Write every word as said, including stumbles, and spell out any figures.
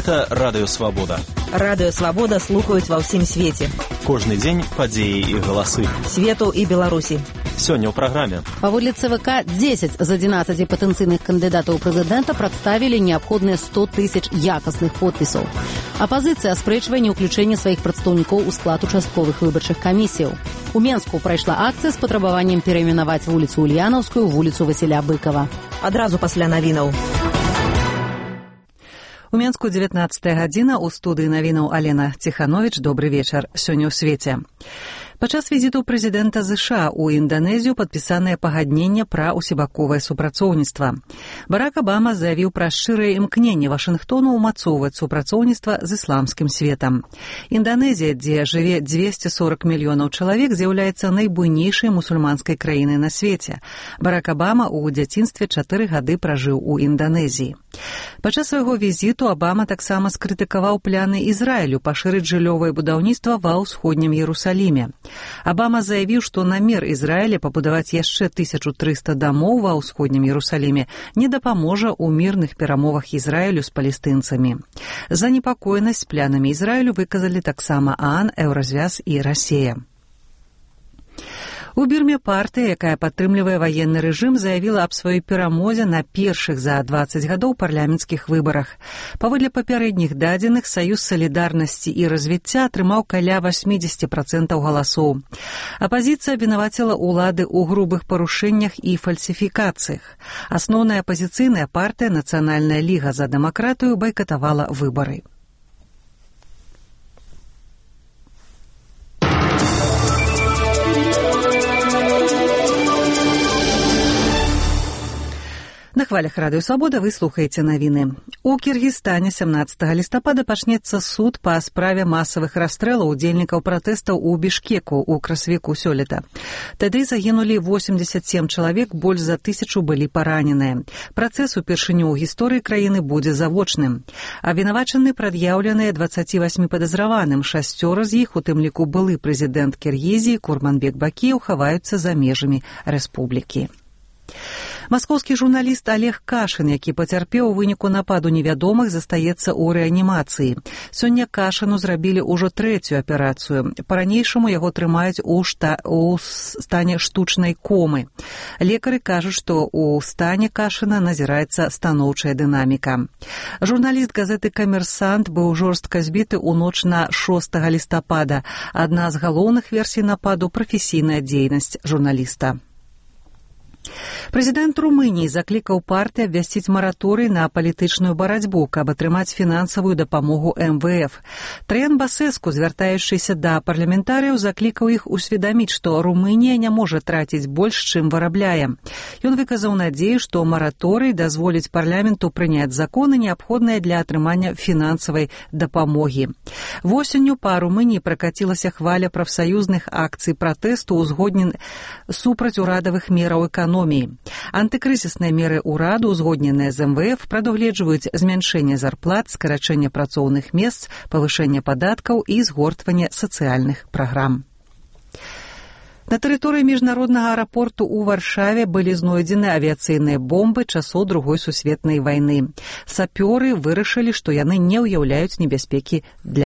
Гэта Радыё Свабода. Радыё Свабода слухаюць ва ўсім свеце. Кожны дзень падзеі і галасы. Свету і Беларусі. Сёння ў праграме. Паводле ЦВК, дзесяць з адзінаццаці патэнцыйных кандыдатаў прэзідэнта прадставілі неабходныя сто тысяч якасных подпісаў. Апазіцыя аспрэчвае неўключэнне сваіх прадстаўнікоў у склад участковых выбарчых камісіяў. У Менску прайшла акцыя з патрабаваннем перайменаваць вуліцу Ульянаўскую ў вуліцу Васіля Быкава. Адразу пасля навінаў. У Менску дзевятнаццатая гадзіна, у студыі навінаў Алена Ціхановіч. Добры вечар. Сёння ў свеце. Падчас візіту прэзідэнта ЗША ў Інданезію падпісанае пагадненне пра ўсебаковае супрацоўніцтва. Барак Абама заявіў пра шчырае імкненне Вашынгтону ўмацоўваць супрацоўніцтва з ісламскім светам. Інданезія, дзе жыве дзвесце сорак мільёнаў чалавек, з'яўляецца найбуйнейшай мусульманскай краінай на свеце. Барак Абама ў дзяцінстве чатыры гады пражыў у Інданезіі. Падчас свайго візіту Абама таксама скрытыкаваў пляны Ізраілю пашырыць жыллёвае будаўніцтва ва ўсходнім Ерусаліме. Абама заявіў, што намер Ізраіля пабудаваць яшчэ тысячу трыста дамоў ва ўсходнім Ерусаліме не дапаможа ў мірных перамовах Ізраілю з палестынцамі. Занепакоенасць планамі Ізраілю выказалі таксама ААН, Еўразвяз і Расія. У Бірме партыя, якая падтрымлівае ваенны рэжым, заявіла аб сваёй перамозе на першых за дваццаць гадоў парламенцкіх выбарах. Паводле папярэдніх дадзеных, Саюз салідарнасці і развіцця атрымаў каля васьмідзесят працэнтаў галасоў. Апазіцыя абвінаваціла ўлады ў грубых парушэннях і фальсіфікацыях. Асноўная апазіцыйная партыя Нацыянальная ліга за дэмакратыю байкатавала выбары. На хвалях Радыё Свабода вы слухаеце навіны. У Кіргізстане сямнаццатага лістапада пачнецца суд па справе масавых расстрэлаў удзельнікаў пратэстаў у Бішкеку ў красавіку сёлета. Тады загінулі восемьдесят семь чалавек, больш за тысячу былі параненыя. Працэс упершыню ў гісторыі краіны будзе завочным. Абвінавачаны прад'яўленыя дваццаці васьмі падазраваным, шасцёра з іх, у тым ліку былы прэзідэнт Кіргізіі Курманбек Бакіеў, хаваюцца за межамі рэспублікі. Маскоўскі журналіст Олег Кашын, які пацярпеў у выніку нападу невядомых, застаецца ў рэанімацыі. Сёння Кашыну зрабілі ўжо трэцюю аперацыю. Па-ранейшаму яго трымаюць у, шта... у стане штучнай комы. Лекары кажуць, што ў стане Кашына назіраецца станоўчая дынаміка. Журналіст газеты «Камерсант» быў жорстка збіты ў ноч на шостага лістапада. Адна з галоўных версій нападу – прафесійная дзейнасць журналіста. Прэзідэнт Румыніі заклікаў партыі абвясціць мараторый на палітычную барацьбу, каб атрымаць фінансавую дапамогу эм вэ эф. Траян Басэску, звяртаючыся да парламентарыяў, заклікаў іх усведаміць, што Румынія не можа траціць больш, чым вырабляе. Ён выказаў надзею, што мараторый дазволіць парламенту прыняць законы, неабходныя для атрымання фінансавай дапамогі. Восенню па Румыніі пракацілася хваля прафсаюзных акцый пратэсту узгоднен супраць урадавых мераў эканоміі. Антыкрызісныя меры ўраду, узгодненыя з эм вэ эф, прадугледжваюць змяншэнне зарплат, скарачэнне працоўных месц, павышэнне падаткаў і згортванне сацыяльных праграм. На тэрыторыі міжнароднага аэрапорту ў Варшаве былі знойдзены авіяцыйныя бомбы часоў Другой сусветнай вайны. Сапёры вырашылі, што яны не ўяўляюць небяспекі для